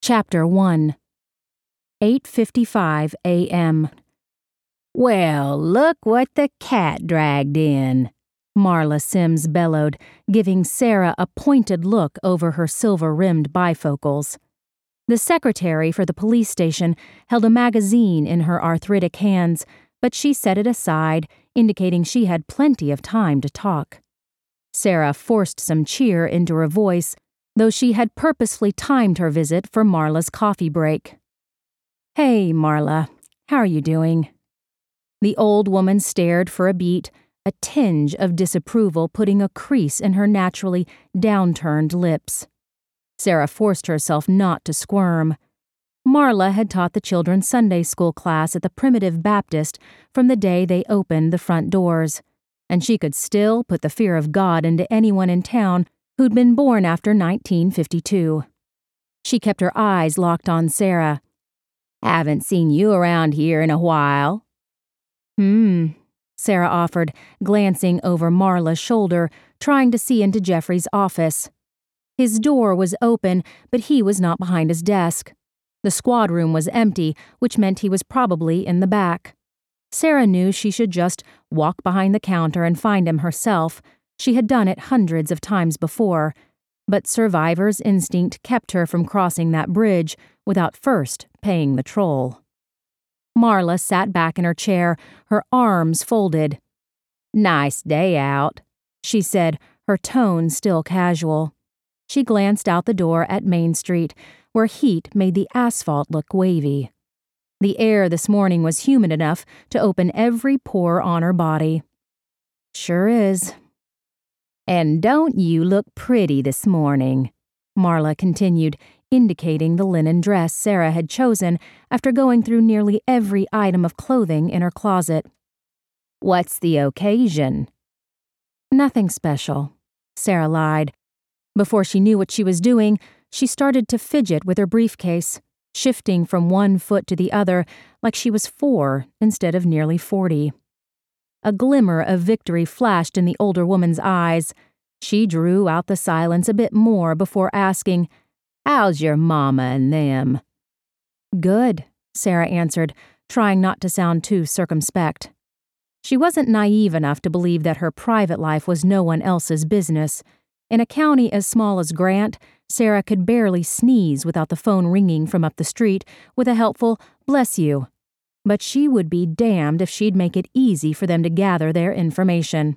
Chapter 1. 8:55 a.m. "Well, look what the cat dragged in," Marla Sims bellowed, giving Sarah a pointed look over her silver-rimmed bifocals. The secretary for the police station held a magazine in her arthritic hands, but she set it aside, indicating she had plenty of time to talk. Sarah forced some cheer into her voice, though she had purposefully timed her visit for Marla's coffee break. "Hey, Marla, how are you doing?" The old woman stared for a beat, a tinge of disapproval putting a crease in her naturally downturned lips. Sarah forced herself not to squirm. Marla had taught the children's Sunday school class at the Primitive Baptist from the day they opened the front doors, and she could still put the fear of God into anyone in town who'd been born after 1952. She kept her eyes locked on Sarah. "Haven't seen you around here in a while." Sarah offered, glancing over Marla's shoulder, trying to see into Jeffrey's office. His door was open, but he was not behind his desk. The squad room was empty, which meant he was probably in the back. Sarah knew she should just walk behind the counter and find him herself. She had done it hundreds of times before, but survivor's instinct kept her from crossing that bridge without first paying the toll. Marla sat back in her chair, her arms folded. "Nice day out," she said, her tone still casual. She glanced out the door at Main Street, where heat made the asphalt look wavy. The air this morning was humid enough to open every pore on her body. "Sure is." "And don't you look pretty this morning?" Marla continued, indicating the linen dress Sarah had chosen after going through nearly every item of clothing in her closet. "What's the occasion?" "Nothing special," Sarah lied. Before she knew what she was doing, she started to fidget with her briefcase, shifting from one foot to the other like she was 4 instead of nearly 40. A glimmer of victory flashed in the older woman's eyes. She drew out the silence a bit more before asking, "How's your mama and them?" "Good," Sarah answered, trying not to sound too circumspect. She wasn't naive enough to believe that her private life was no one else's business. In a county as small as Grant, Sarah could barely sneeze without the phone ringing from up the street with a helpful "bless you." But she would be damned if she'd make it easy for them to gather their information.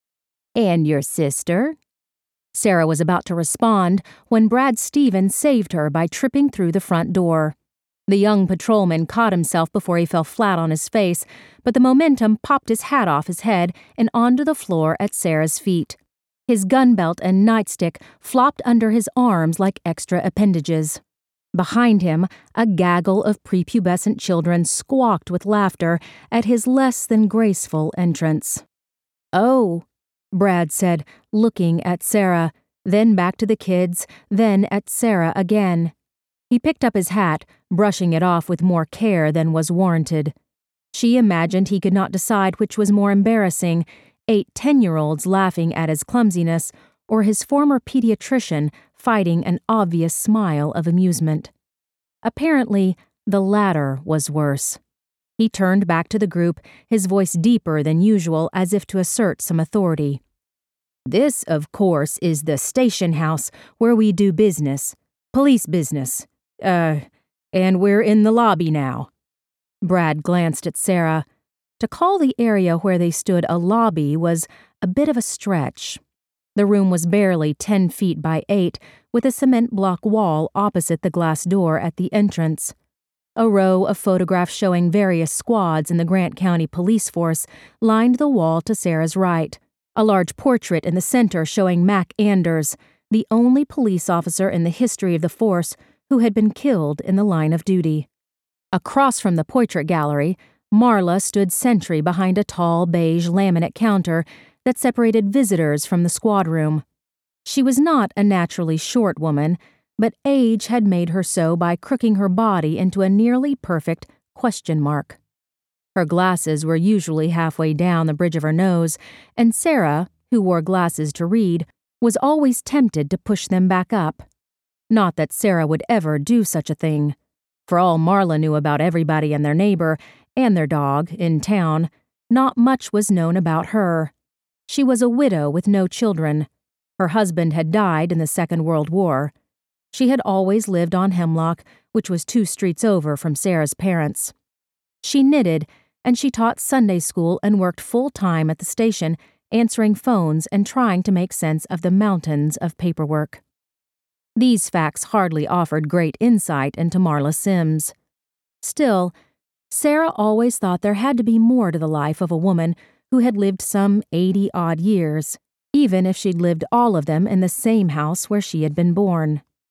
"And your sister?" Sarah was about to respond when Brad Stevens saved her by tripping through the front door. The young patrolman caught himself before he fell flat on his face, but the momentum popped his hat off his head and onto the floor at Sarah's feet. His gun belt and nightstick flopped under his arms like extra appendages. Behind him, a gaggle of prepubescent children squawked with laughter at his less than graceful entrance. "Oh," Brad said, looking at Sarah, then back to the kids, then at Sarah again. He picked up his hat, brushing it off with more care than was warranted. She imagined he could not decide which was more embarrassing, 8 10-year-olds laughing at his clumsiness, or his former pediatrician fighting an obvious smile of amusement. Apparently, the latter was worse. He turned back to the group, his voice deeper than usual as if to assert some authority. "This, of course, is the station house where we do business. Police business. And we're in the lobby now." Brad glanced at Sarah. To call the area where they stood a lobby was a bit of a stretch. The room was barely 10 feet by 8, with a cement block wall opposite the glass door at the entrance. A row of photographs showing various squads in the Grant County Police Force lined the wall to Sarah's right. A large portrait in the center showing Mac Anders, the only police officer in the history of the force who had been killed in the line of duty. Across from the portrait gallery, Marla stood sentry behind a tall beige laminate counter that separated visitors from the squad room. She was not a naturally short woman, but age had made her so by crooking her body into a nearly perfect question mark. Her glasses were usually halfway down the bridge of her nose, and Sarah, who wore glasses to read, was always tempted to push them back up. Not that Sarah would ever do such a thing. For all Marla knew about everybody and their neighbor, and their dog, in town, not much was known about her. She was a widow with no children. Her husband had died in the Second World War. She had always lived on Hemlock, which was 2 streets over from Sarah's parents. She knitted, and she taught Sunday school and worked full-time at the station, answering phones and trying to make sense of the mountains of paperwork. These facts hardly offered great insight into Marla Sims. Still, Sarah always thought there had to be more to the life of a woman who had lived some 80-odd years, even if she'd lived all of them in the same house where she had been born.